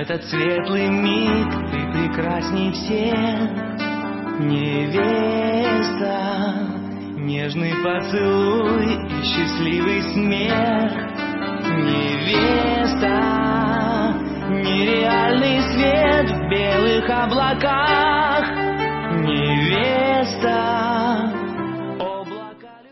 этот светлый миг ты прекрасней всех. Невеста, нежный поцелуй и счастливый смех. Невеста, нереальный свет в белых облаках. Невеста,